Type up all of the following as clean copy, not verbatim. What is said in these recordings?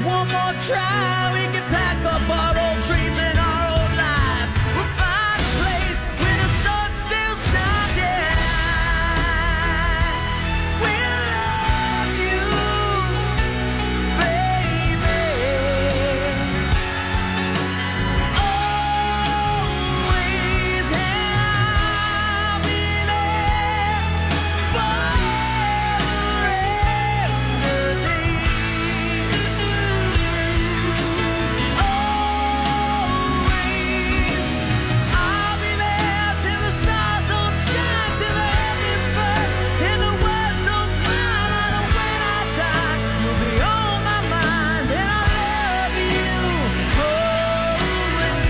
one more try, we can pack up our old dreams and our old lives. We'll find a place where the sun still shines. Yeah, we'll love you, baby. Always, and I'll be there forever and a day. Always, I'll be there till the stars don't shine, till the heavens burn, and the words don't cry. And when I die, you'll be on my mind, and I love you always.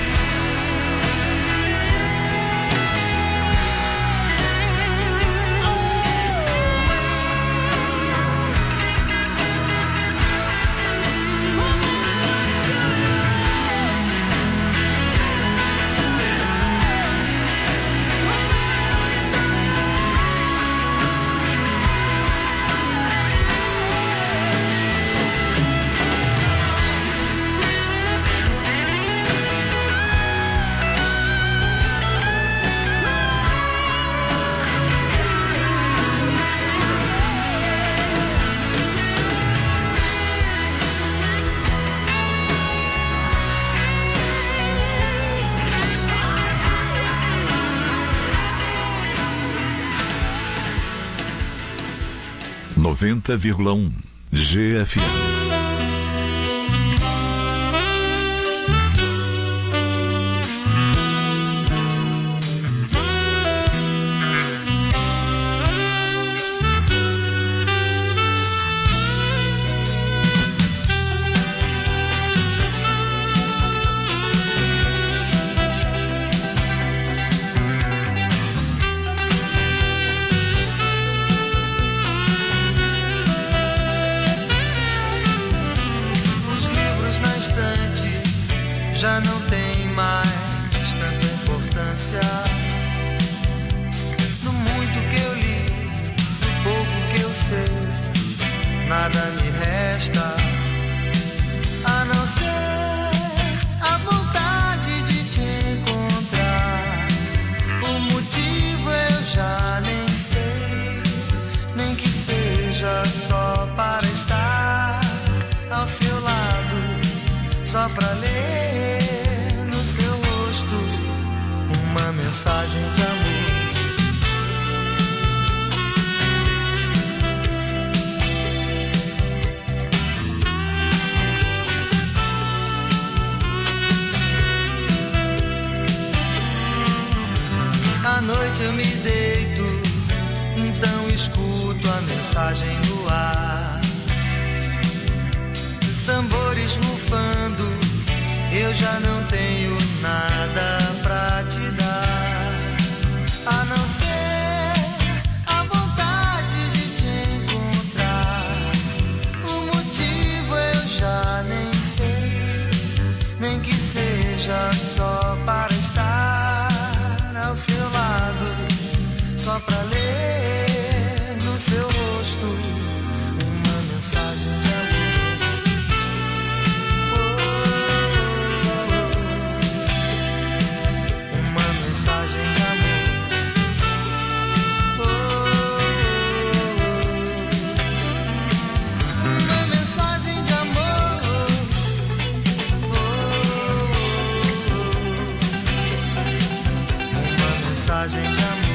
90,1 GFM. Já não tem mais tanta importância. Do muito que eu li, do pouco que eu sei, nada me resta a não ser a vontade de te encontrar. O motivo eu já nem sei, nem que seja só para estar ao seu lado, só pra ler no seu rosto uma mensagem de amor. À noite eu me deito, então escuto a mensagem no ar. Tambores bufando, eu já não tenho nada pra te dar, a não ser a vontade de te encontrar. O motivo eu já nem sei, nem que seja só para estar ao seu lado, só pra ler no seu rosto uma mensagem de amor. Mensagem de amor.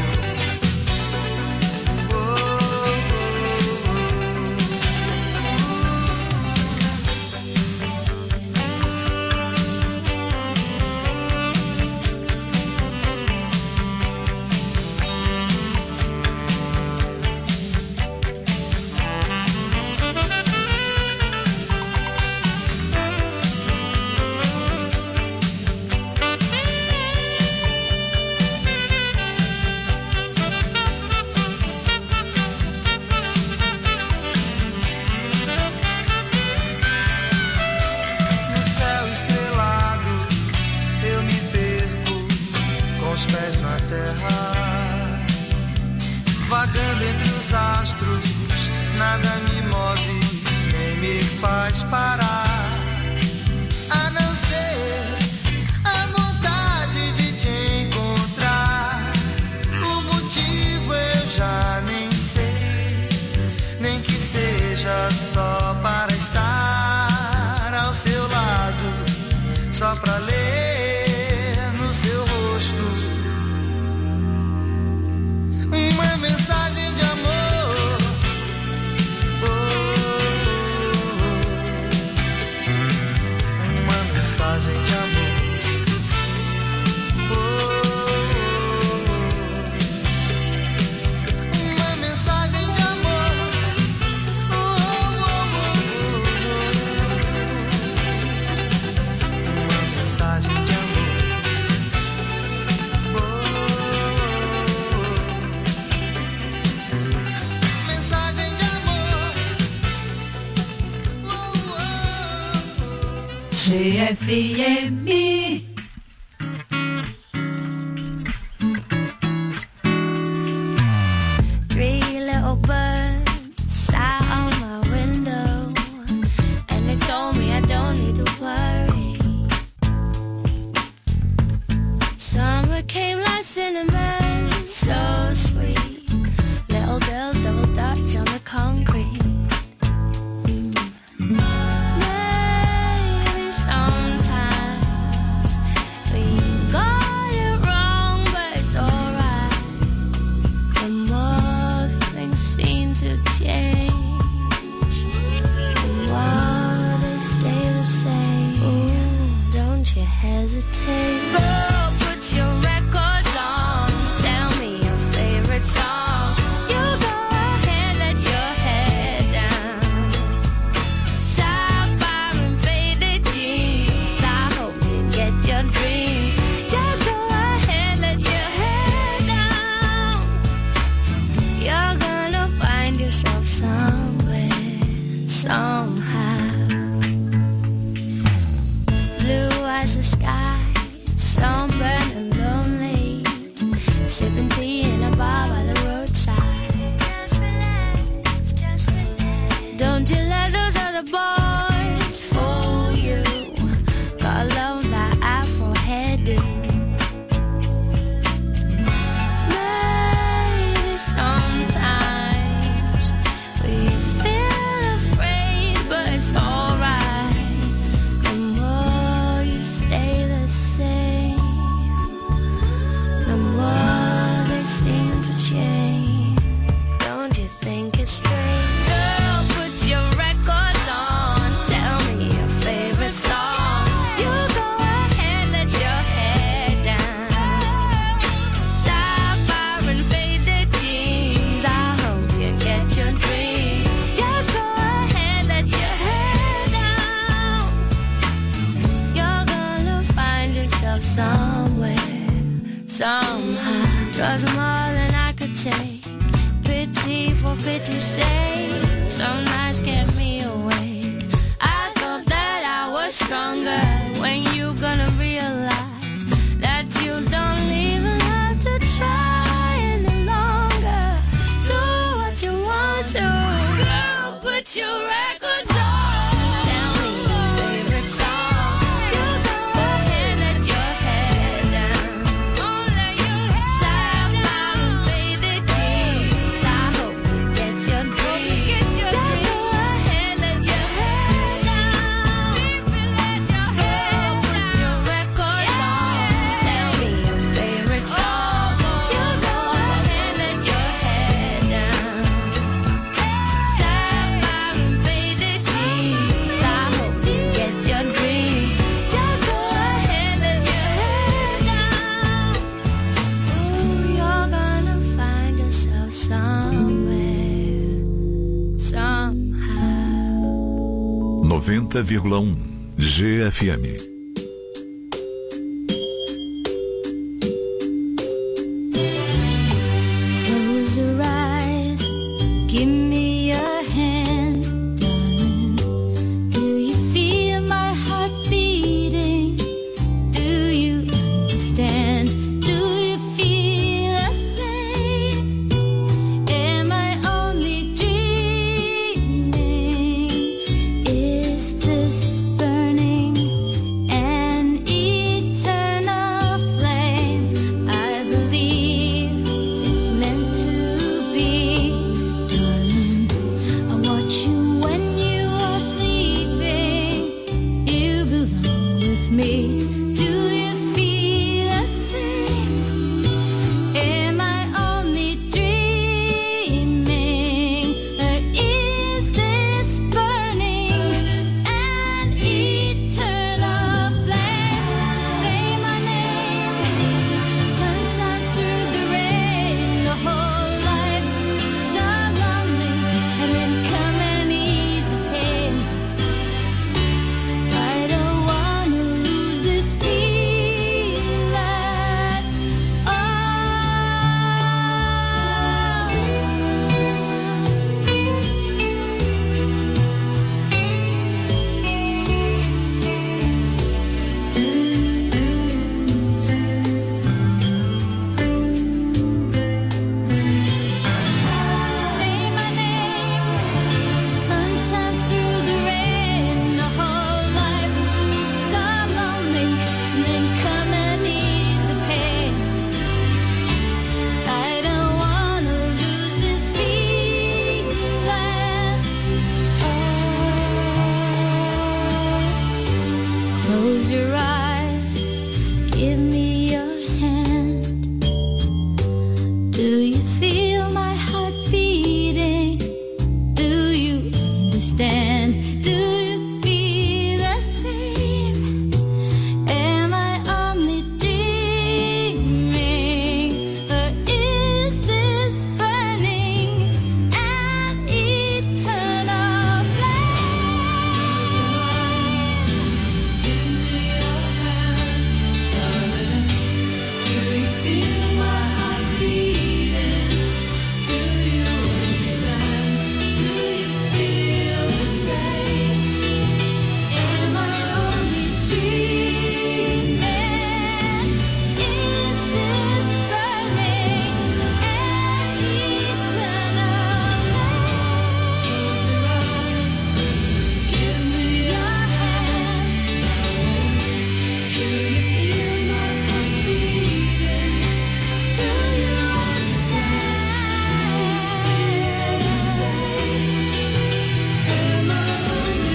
JFM. Three little birds sat on my window, and they told me I don't need to worry. Summer came like cinnamon, so sweet. Little girls double dutch on the concrete. Maybe sometimes we got it wrong, but it's alright. The more things seem to change, the more they stay the same. Ooh, don't you hesitate. Go put your records on. Tell me your favorite song. You go ahead, let your head down. Sapphire and faded jeans. I hope you get your dreams. Just go ahead, let your head down. You're gonna find yourself somewhere, somehow. Blue as the sky, sunburned and lonely, sipping tea in a bar by the roadside. Just relax, just relax. Don't you let those other boys fool you. Gotta love that Afro hairdo. Maybe sometimes we feel afraid, but it's alright. The more you stay the same, the more they seem to change. Don't you think it's strange? Girl, put your records on. Tell me your favorite song. You go ahead, let your head down. Sapphire and faded jeans. I hope you get your dreams. Just go ahead, let your head down. You're gonna find yourself somewhere, somehow. Trust more than I could take. Pity for pity's sake. Some nights kept me awake. I thought that I was stronger. When you gonna realize that you don't even have to try any longer? Do what you want to. Girl, put your records on. Tell me your favorite song. You go ahead, let your head down. Sapphire and faded jeans. I hope you get your dreams. Just go ahead, let your head down. Girl, put your records on. Tell me your favorite song. You go ahead, let your head down. Sapphire and faded jeans. I hope you get your dreams. Just go ahead, let your head down. Ooh, you're gonna find yourself somewhere, somehow. 90,1 GFM. Close your eyes, give me your hand, darling. Do you feel my heart beating? Do you understand? Do you feel the same? Am I only dreaming? Is this burning Give me your hand. Do you feel my heart beating? Do you understand? Do you feel the same? Am I only dreaming? Or is this burning an eternal flame? Give me your hand, darling. Do you feel my heart beating? Do you understand? Do you feel the same? Am I only dreaming? Is this burning an eternal flame? Give me your hand. Do you feel my heart beating? Do you understand? Am I only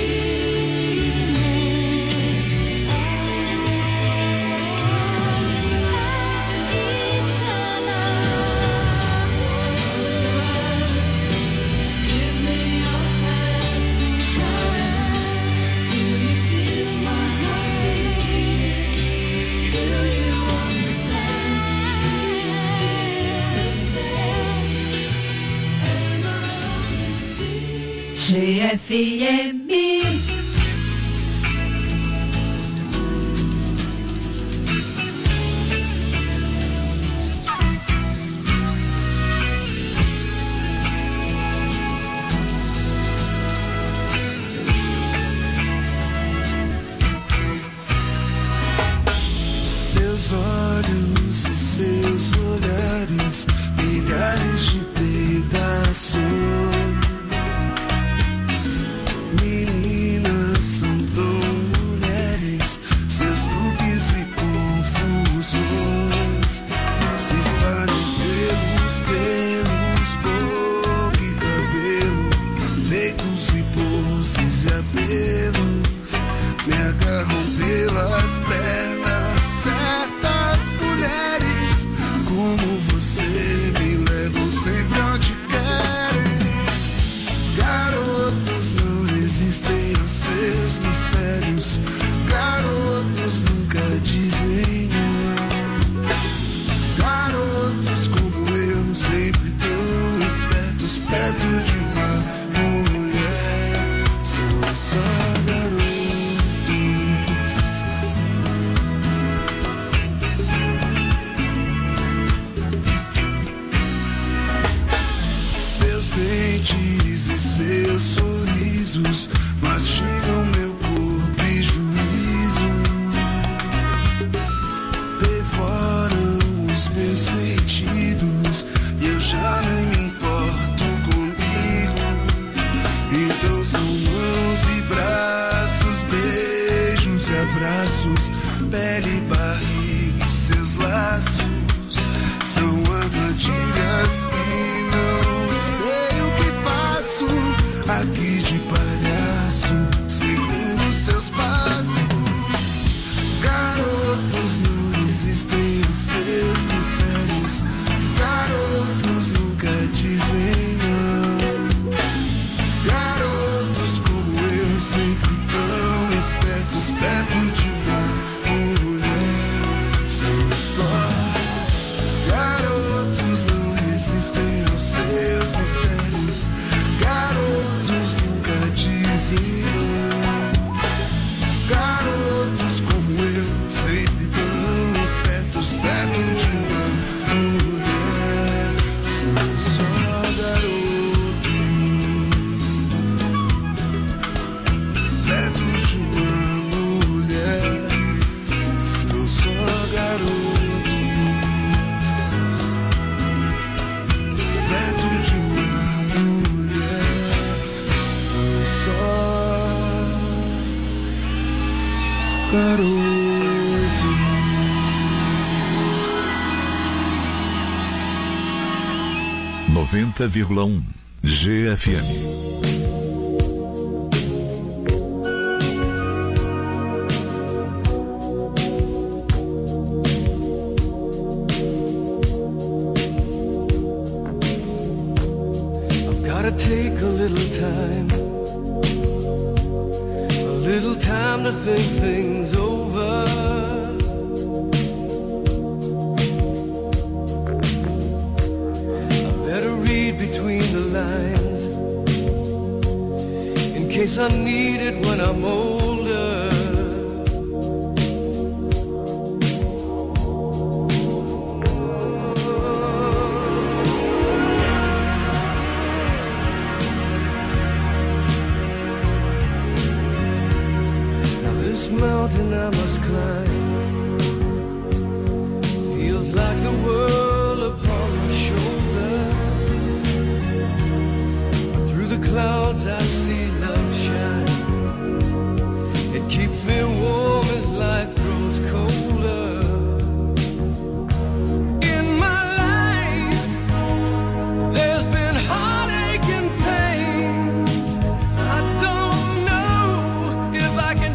GFM. Seus olhos e seus olhares, milhares de tentações. Meninas são tão mulheres, seus truques e confusões se espalham pelos boca e cabelo, peitos e poses e apelos, me agarram pelas pernas. Certas mulheres como você me levam sempre onde querem. Garotos não resistem aos seus mistérios, garotos nunca dizem não. Garotos como eu, sempre tão espertos, perto de uma mulher, são só garotos. Seus dentes e seus sorrisos mastigam meu corpo e juízo, devoram os meus sentidos e eu já nem me importo comigo. Então são mãos e braços, beijos e abraços, pele e barriga e seus laços são armadilhas que não sei o que faço aqui de palhaço, seguindo seus passos. Garotos não resistem aos seus mistérios, garotos nunca dizem não. Garotos como eu, sempre tão espertos, perto de uma mulher, são só garotos não resistem aos seus mistérios, garotos nunca dizem não. Garotos como eu, sempre tão espertos, perto de uma mulher, são só garotos, perto de uma mulher, são só garotos, perto de uma mulher, são só garotos. 90,1 GFM. time. A little time to think things over. I better read between the lines in case I need it when I'm older. Mountain I must climb feels like the world upon my shoulder. Through the clouds I see love shine. It keeps me warm as life grows colder. In my life there's been heartache and pain. I don't know if I can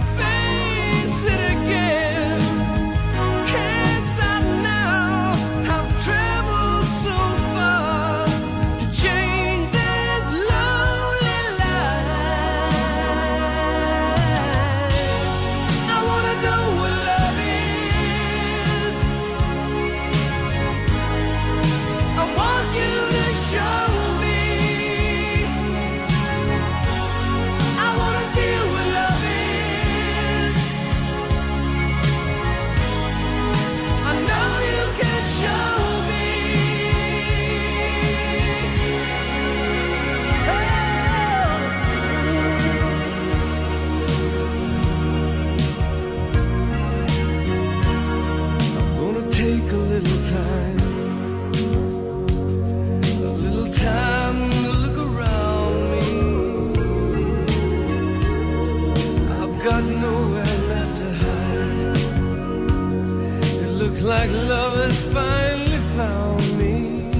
like love has finally found me.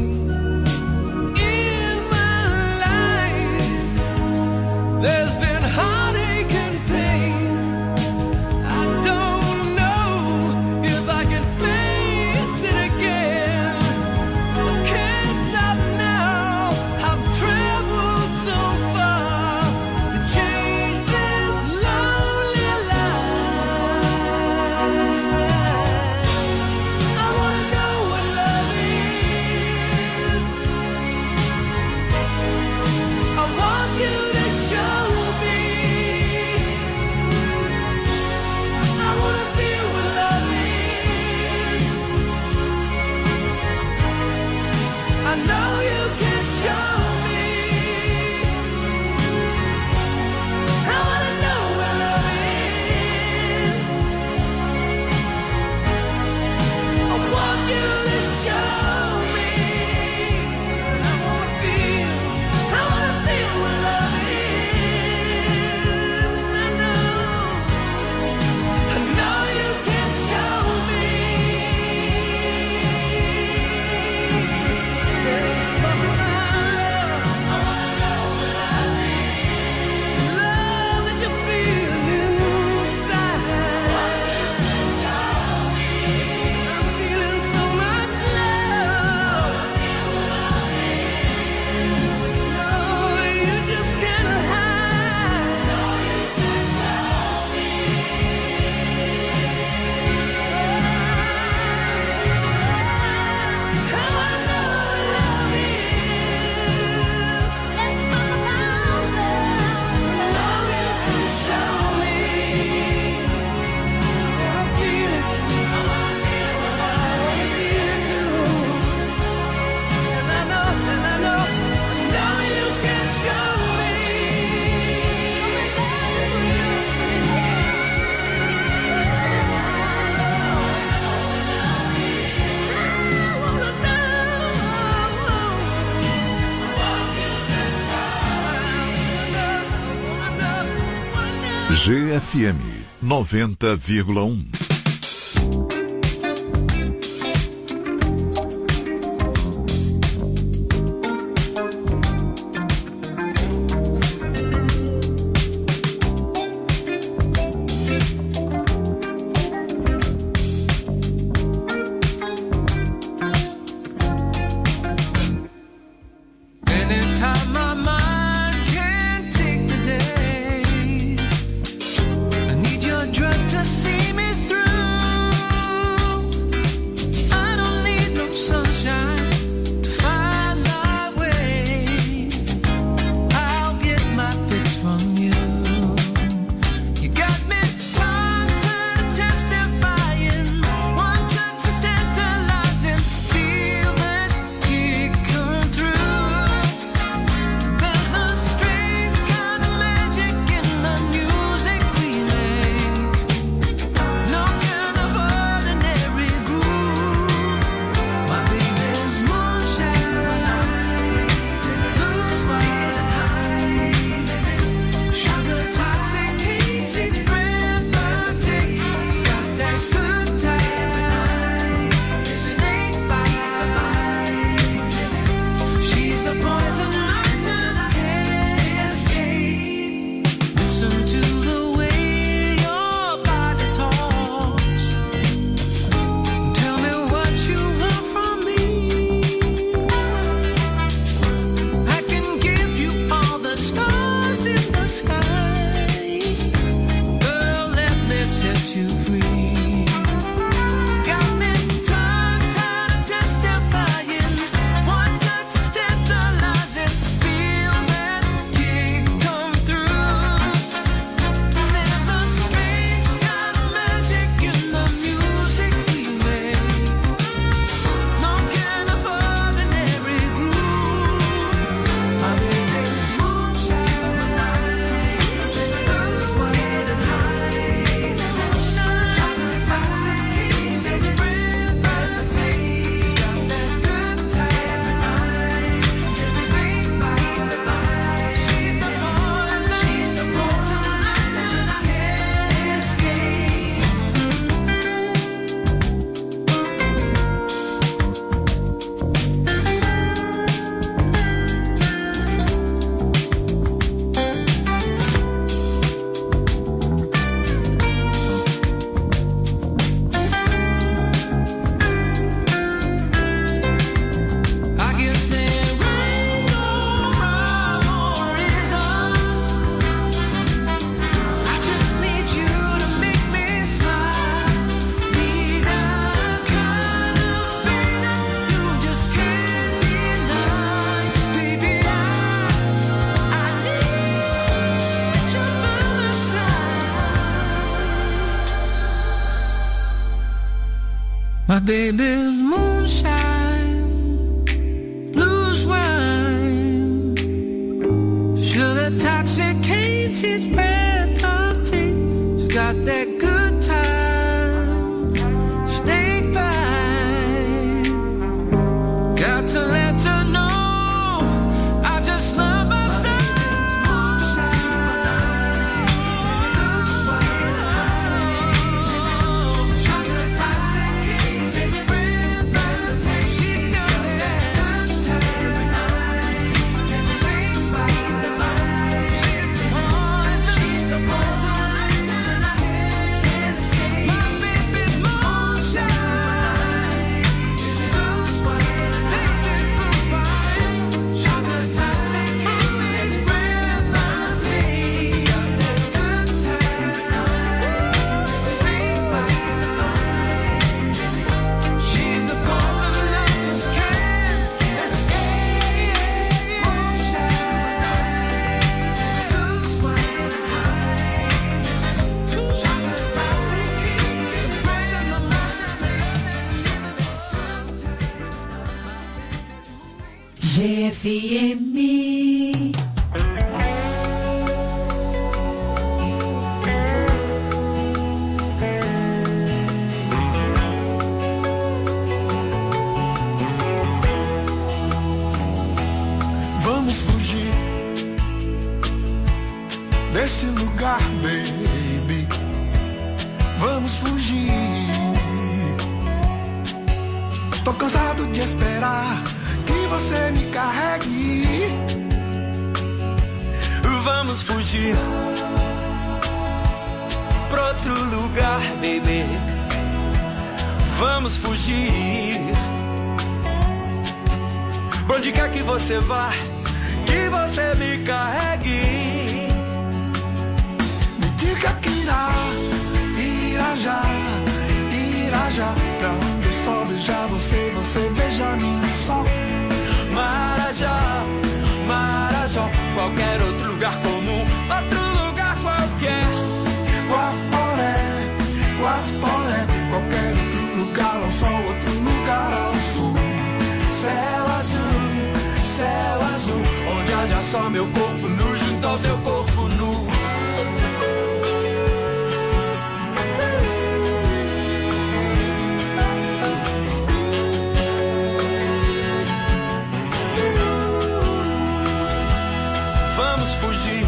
In my life there's been heartache and pain. I don't know if I can face it again. I can't stop now. I've traveled so far to change this lonely life. I wanna know what love is. I want you to show me. I wanna feel what love is. I know you can show me. I wanna know what love is. I want you to show me. I wanna feel what love is. I know you can show me. Let's talk about love. I wanna know what love is. Love that you feel inside. I'm feeling so much love. No, you just can't hide. I wanna know what love is. Let's talk about love. I know you can show me. I feel it. I wanna feel what love is. And I know you can show me. GFM 90,1. Anytime my mind can't My baby's moonshine, blues wine, sugar toxicate, she's breathtaking. She's got that good time, snake bite. Got to let her know I just love myself. GFM. Vamos fugir desse lugar, baby. Vamos fugir. Tô cansado de esperar que você me carregue. Vamos fugir pra outro lugar, baby. Vamos fugir. Pra onde quer que você vá, que você me carregue. Me diga que irá já. Pra onde eu só veja você, você veja mim só. Marajó, Marajó, qualquer outro lugar comum, outro lugar qualquer. Guaporé, Guaporé, qualquer outro lugar ao sol, outro lugar ao sul. Céu azul, onde haja só meu corpo nu junto ao seu corpo nu. Vamos fugir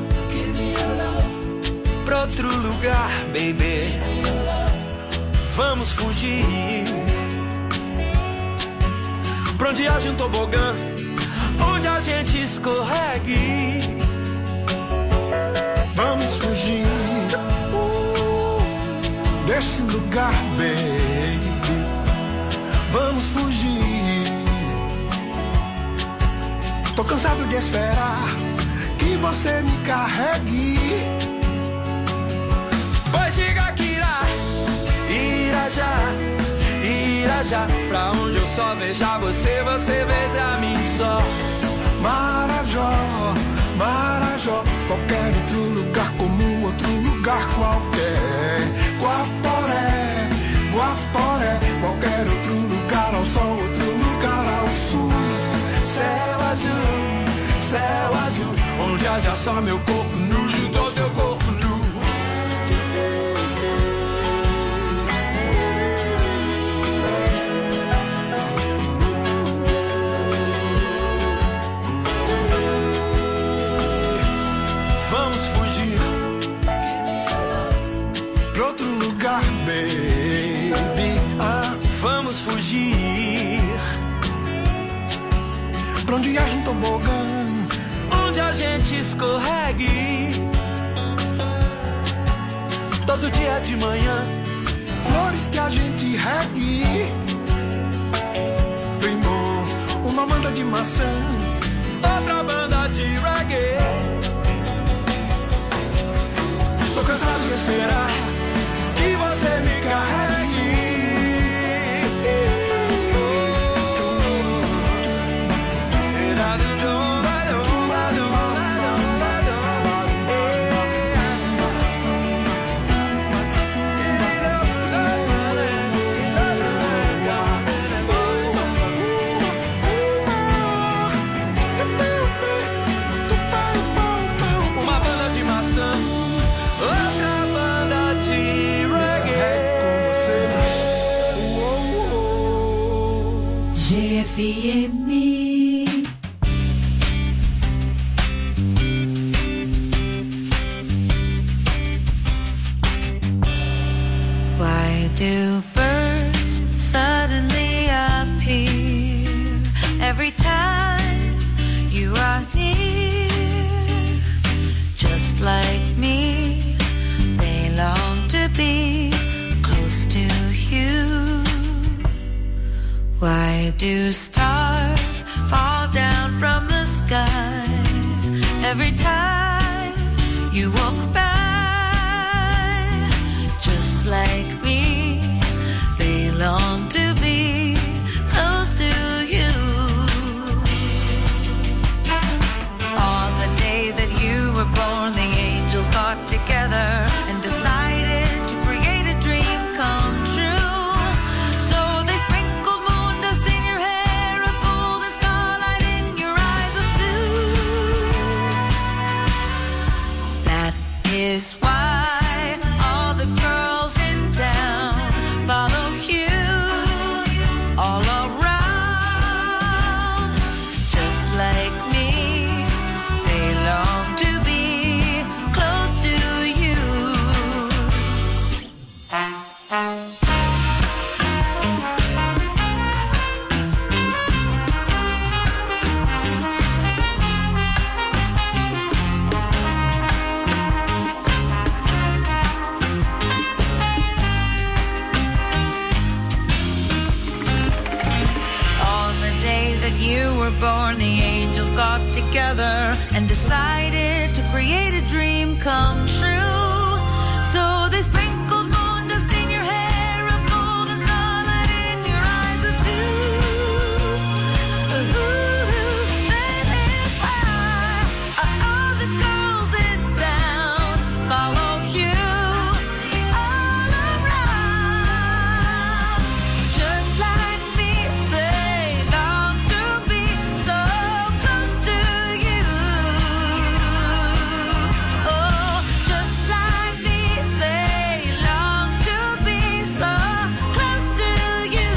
pra outro lugar, baby. Vamos fugir pra onde haja um tobogã, onde a gente escorregue. Vamos fugir desse lugar, baby. Vamos fugir. Tô cansado de esperar que você me carregue. Pois diga que irá já, pra onde eu só veja você, você veja mim só. Marajó, Marajó, qualquer outro lugar comum, outro lugar qualquer. Guaporé, Guaporé, qualquer outro lugar ao sol, outro lugar ao sul. Céu azul, onde haja só meu corpo nu junto ao teu corpo nu. Vamos fugir pra outro lugar, baby. Vamos fugir pra onde haja um tobogã, onde a gente escorregue. Todo dia de manhã, flores que a gente regue. Bem bom, uma banda de maçã, outra banda de reggae. tô cansado de esperar que você me carregue. GFM. Why do birds suddenly appear every time you are near? Just like me, they long to be close to you. Why do stars fall down from the sky every time you walk by? Just like me, they long to be close to you. On the day that you were born, the angels got together and decided to create a dream come true. So they sprinkled moon dust in your hair of gold and starlight in your eyes of blue. That is why all the girls in town follow you all around. Just like me, they long to be close to you. On the day that you were born, the angels got together and decided to create a dream come true. So they sprinkled moon dust in your hair of gold and starlight in your eyes of blue. That is why all the girls in town follow you all around. Just like me, they long to be so close to you. Oh, just like me, they long to be so close to you.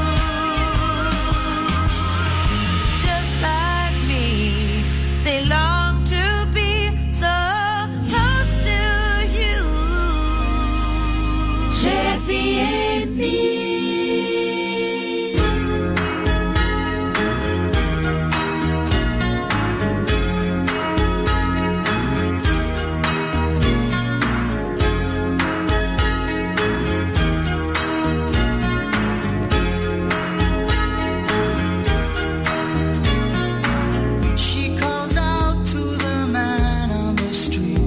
Just like me, they long to be so close to you. She calls out to the man on the street.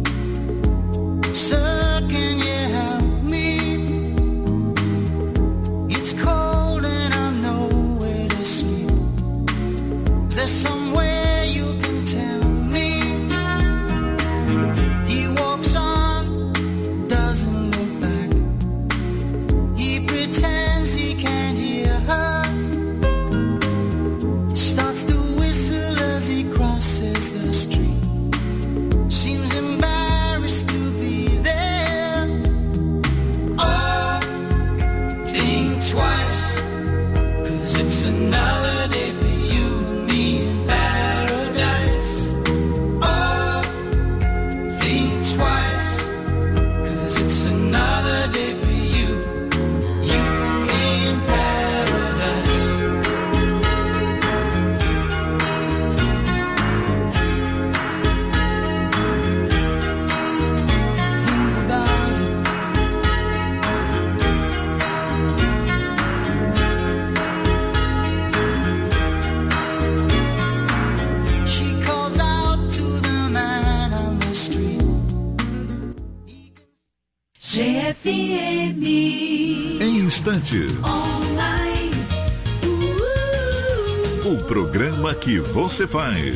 Sir, can you help me? It's cold and I'm nowhere to sleep. Is there somewhere you can tell me? He walks on, doesn't look back. He pretends he can't hear her. Starts to whistle as he crosses the street. Seems embarrassed to be there. Oh, think twice, 'cause it's another day for you and me in paradise. Oh, think twice, 'cause it's another day for you and me in paradise. Think about it. She calls out to the man on the street. GFM. Em instantes, Online. o programa que você faz.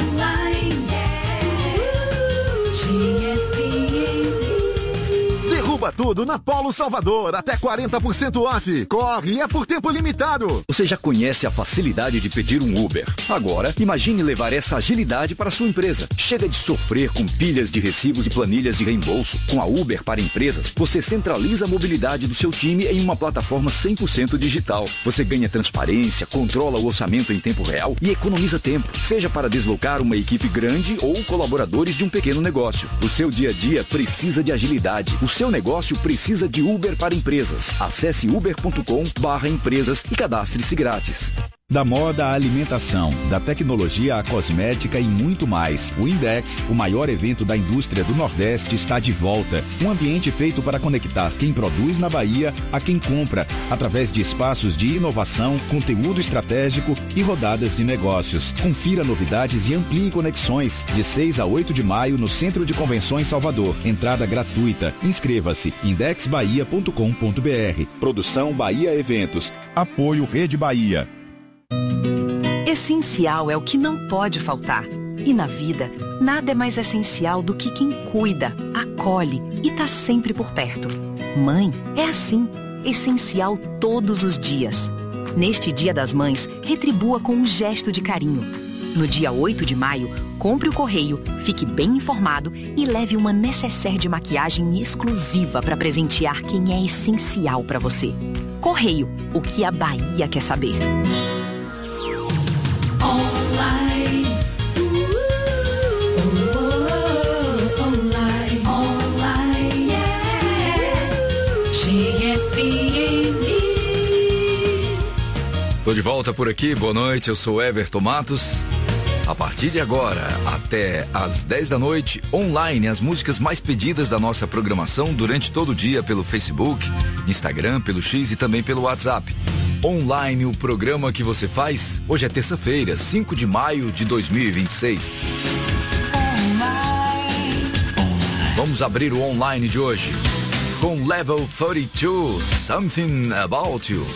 Online. GFM. Suba tudo na Polo Salvador, até 40% off. Corre, é por tempo limitado. Você já conhece a facilidade de pedir um Uber. Agora, imagine levar essa agilidade para a sua empresa. Chega de sofrer com pilhas de recibos e planilhas de reembolso. Com a Uber para empresas, você centraliza a mobilidade do seu time em uma plataforma 100% digital. Você ganha transparência, controla o orçamento em tempo real e economiza tempo, seja para deslocar uma equipe grande ou colaboradores de um pequeno negócio. O seu dia a dia precisa de agilidade. O seu negócio precisa de Uber para empresas. Acesse uber.com/empresas e cadastre-se grátis. Da moda à alimentação, da tecnologia à cosmética e muito mais. O Index, o maior evento da indústria do Nordeste, está de volta. Um ambiente feito para conectar quem produz na Bahia a quem compra, através de espaços de inovação, conteúdo estratégico e rodadas de negócios. Confira novidades e amplie conexões. De 6 a 8 de maio no Centro de Convenções Salvador. Entrada gratuita. Inscreva-se. indexbahia.com.br. Produção Bahia Eventos. Apoio Rede Bahia. Essencial é o que não pode faltar. E na vida, nada é mais essencial do que quem cuida, acolhe e tá sempre por perto. Mãe é assim, essencial todos os dias. Neste Dia das Mães, retribua com um gesto de carinho. No dia 8 de maio, compre o correio, fique bem informado e leve uma nécessaire de maquiagem exclusiva para presentear quem é essencial para você. Correio, o que a Bahia quer saber. Online, online, yeah. GFM. Tô de volta por aqui, boa noite, eu sou Everton Matos. A partir de agora, até às 10 da noite, online, as músicas mais pedidas da nossa programação durante todo o dia pelo Facebook, Instagram, pelo X e também pelo WhatsApp. Online, o programa que você faz. Hoje é terça-feira, 5 de maio de 2026. Vamos abrir o online de hoje com Level 42, Something About You.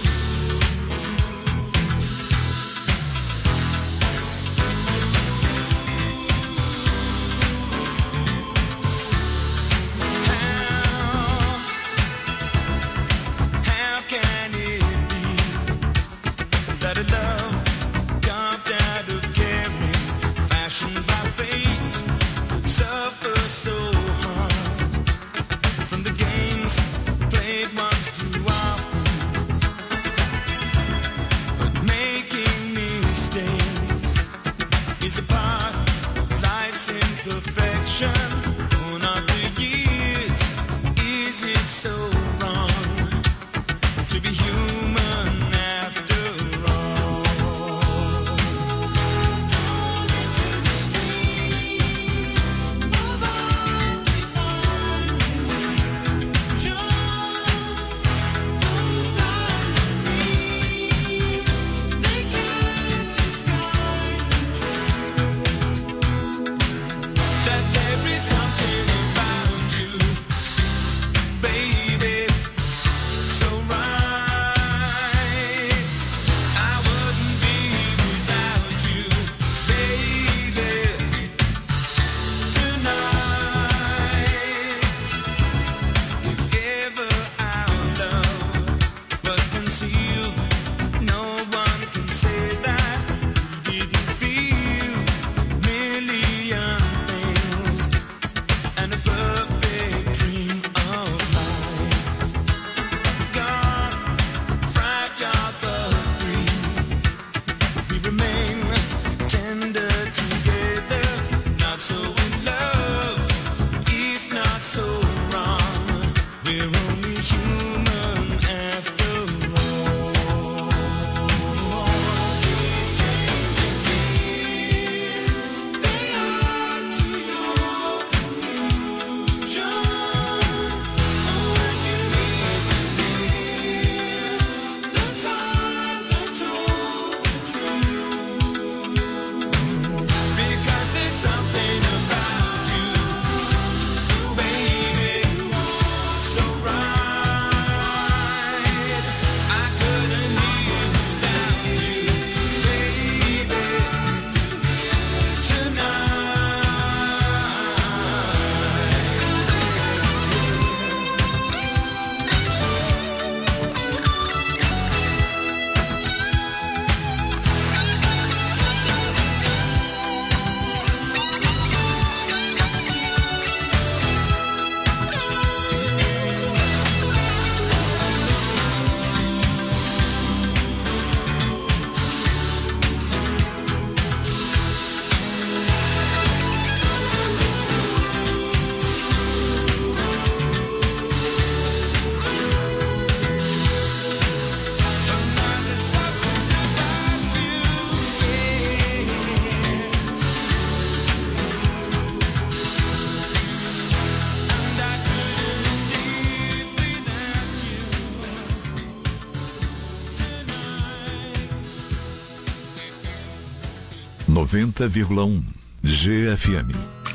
90,1 GFM.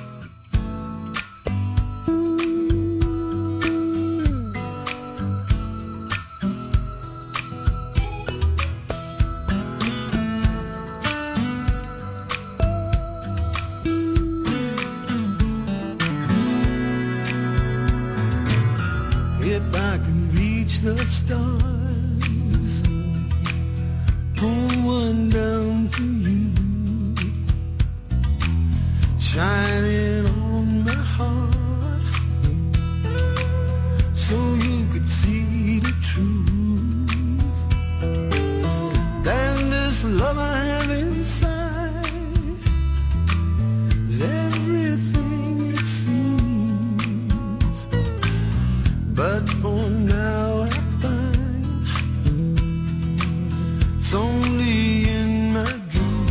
If I can reach the stars, pull one down for you, shining on my heart, so you could see the truth. And this love I have inside is everything it seems. But for now I find it's only in my dreams.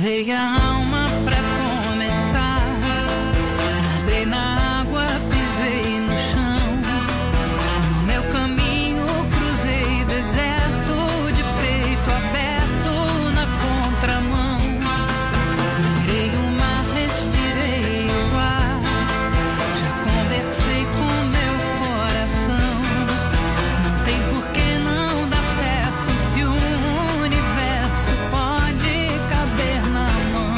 Lavei a alma pra começar, nadei na água, pisei no chão. No meu caminho cruzei deserto, de peito aberto na contramão. Mirei o mar, respirei o ar, já conversei com meu coração. Não tem por que não dar certo se o universo pode caber na mão.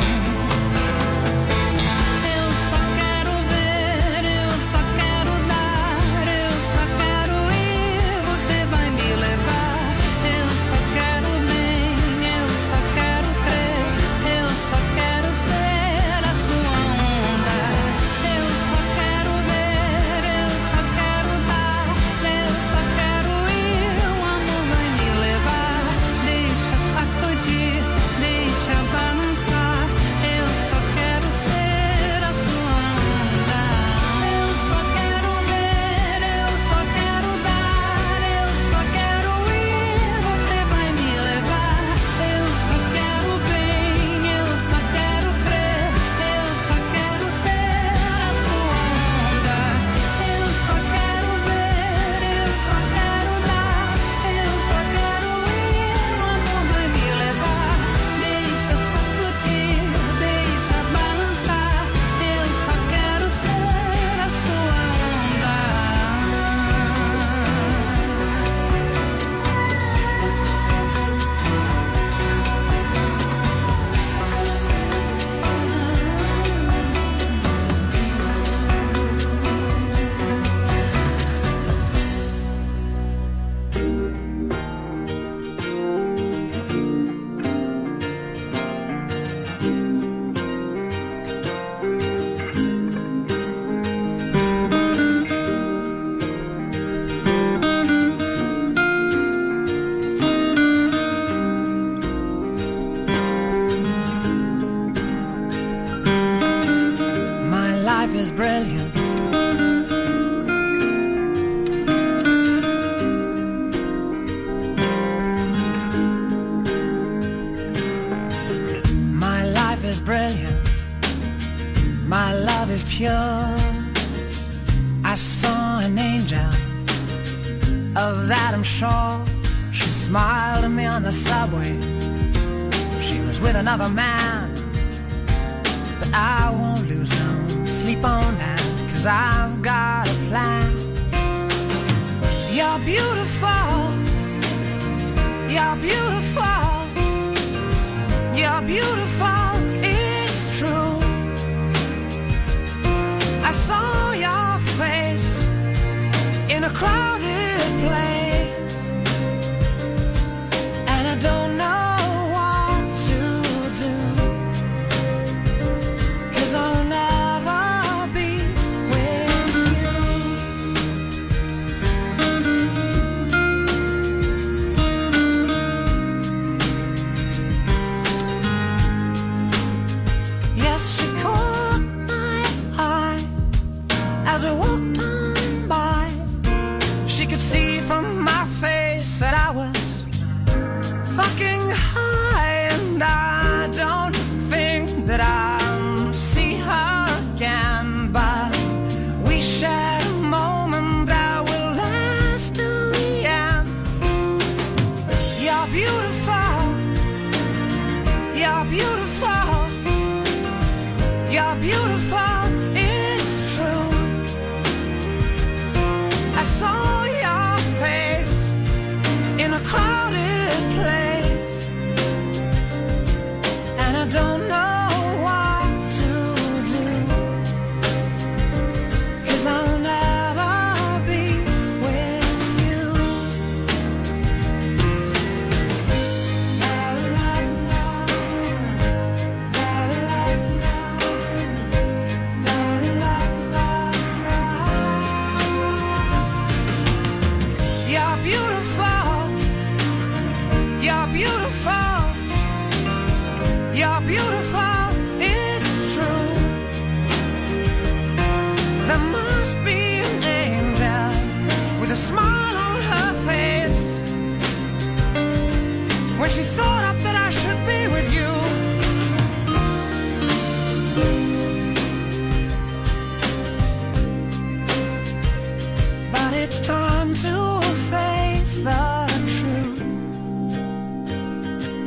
Eu só quero ver, eu só quero dar, eu só quero ir, você vai me levar. Eu só quero bem, eu só quero crer, eu só quero ser a sua onda. Eu só quero ver, eu só quero dar, eu só quero ir, o amor vai me levar. Deixa sacudir, deixa balançar, eu só quero ser a sua onda. Eu só quero ver, eu só quero dar, eu só quero ir, você vai me levar. Eu só quero bem, eu só quero crer, eu só quero ser a sua onda. Eu só quero ver, eu só quero dar, eu só quero ir, o amor vai me levar. Deixa sacudir, deixa balançar, eu só quero ser a sua onda. My life is brilliant. My life is brilliant. My love is pure. I saw an angel, of that I'm sure. She smiled at me on the subway. She was with another man, but I won't lose no sleep on that, 'cause I've got a plan. You're beautiful, you're beautiful, you're beautiful, it's true. I saw your face in a crowded place, and I don't know what to do, 'cause I'll never be with you. Yes, she caught my eye as we walked on by.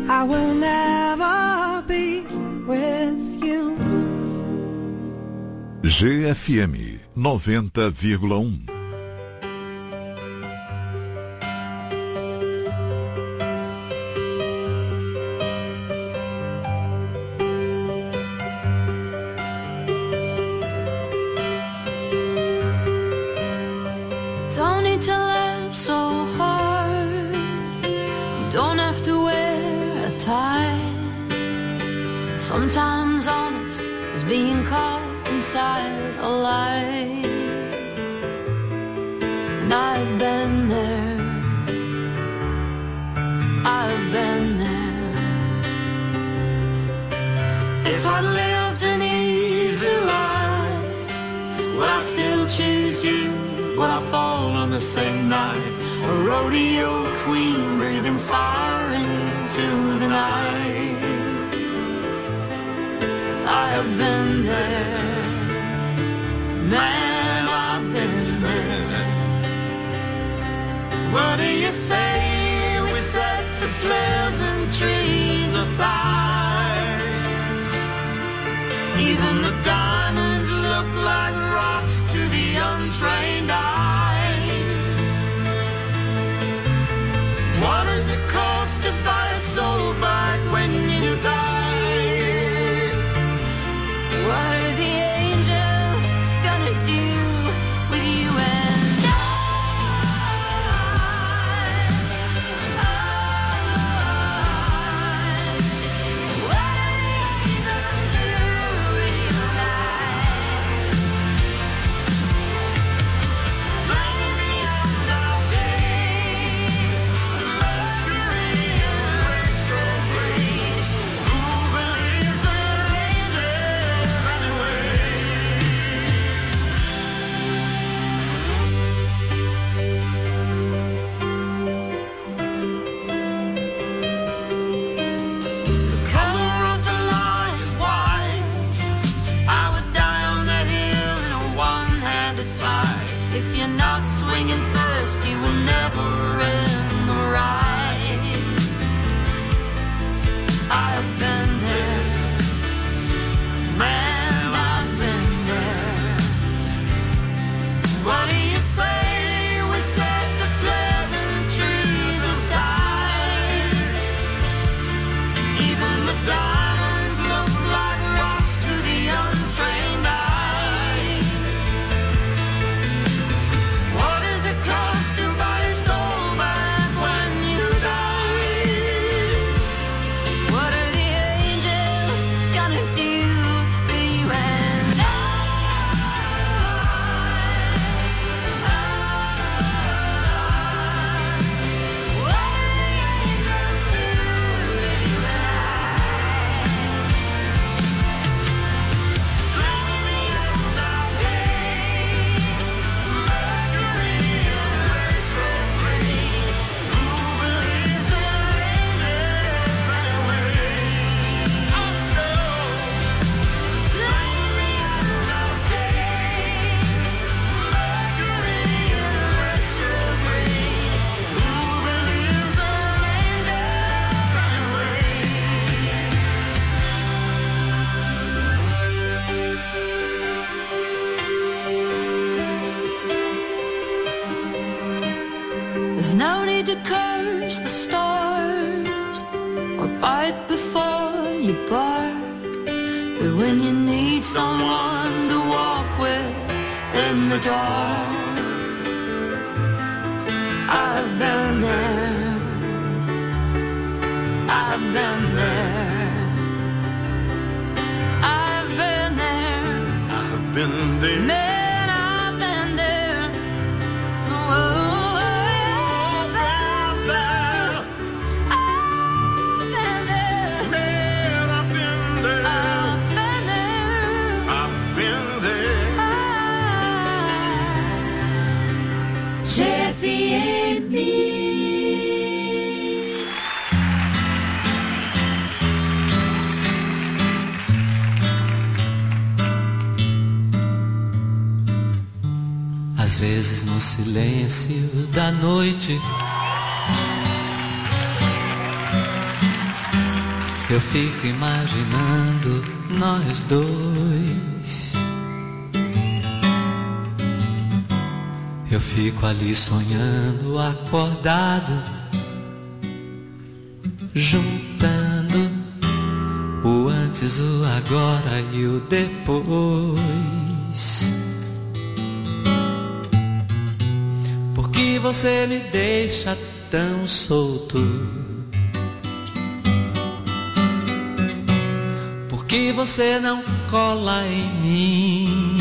I will never be with you. GFM 90,1. Don't need to laugh so hard. You don't have to wear a tie. Sometimes honest is being caught inside a lie. And I've been there. I've been there. If I lived an easy life, would I still choose you? Would I fall on the same knife? A rodeo queen breathing fire into the night. I have been there, man, I've been there. What do you say we set the pleasantries aside? Even the diamonds look like rocks to the untrained eye. What does it cost to buy a soul back when you die? What are the angels gonna do with you and I? What are the angels do with you and I? Bring the end of days, Mercury and retrograde. Who believes in angels anyway? The color of the light is white. I would die on that hill in a one-handed fight. If you're not swinging first, you will never end the ride. I have been there, man, I've been there. What do you say we set the pleasantries aside? Even the diamonds look like rocks to the untrained eye. What does it cost to buy your soul back when you die? What are the angels gonna do with you and I? What are the angels do with you and I? Bring the end of days, Mercury and retrograde. Who believes in angels anyway? Oh no. Bring the end of days, Mercury and retrograde. Who believes in angels anyway? There's no need to curse the stars or bite before you bark. But when you need someone to walk with in the dark, I've been there. I've been there. I've been there. I've been there. Man, I've been there. Oh, I've been there. I've been there. Man, I've been there. I've been there. I've been there. GFM. Às vezes no silêncio da noite Eu fico imaginando nós dois. Eu fico ali sonhando, acordado, juntando o antes, o agora e o depois. Por que você me deixa tão solto? Por que você não cola em mim?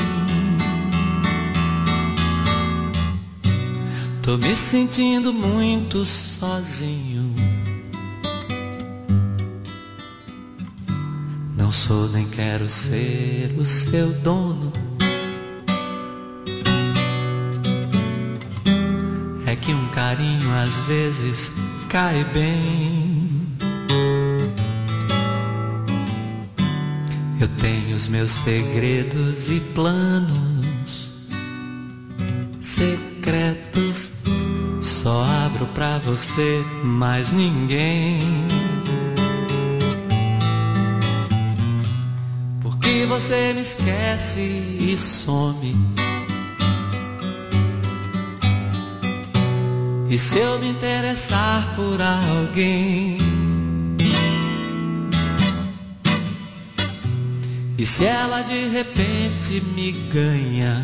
Tô me sentindo muito sozinho. Não sou nem quero ser o seu dono. É que um carinho às vezes cai bem. Eu tenho os meus segredos e planos secretos. Só abro pra você, mais ninguém. Porque você me esquece e some. E se eu me interessar por alguém? E se ela de repente me ganha?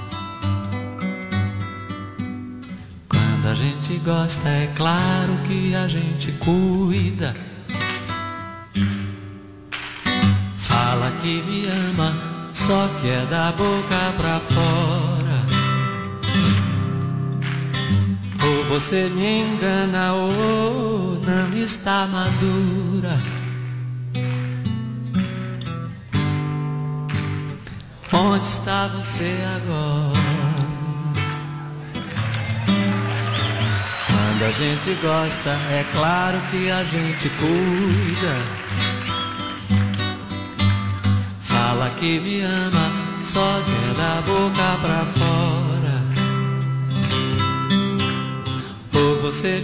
Quando a gente gosta, é claro que a gente cuida. Fala que me ama, só que é da boca pra fora. Ou você me engana ou não está madura. Onde está você agora? Quando a gente gosta, é claro que a gente cuida. Fala que me ama, só que é da boca pra fora. Ou você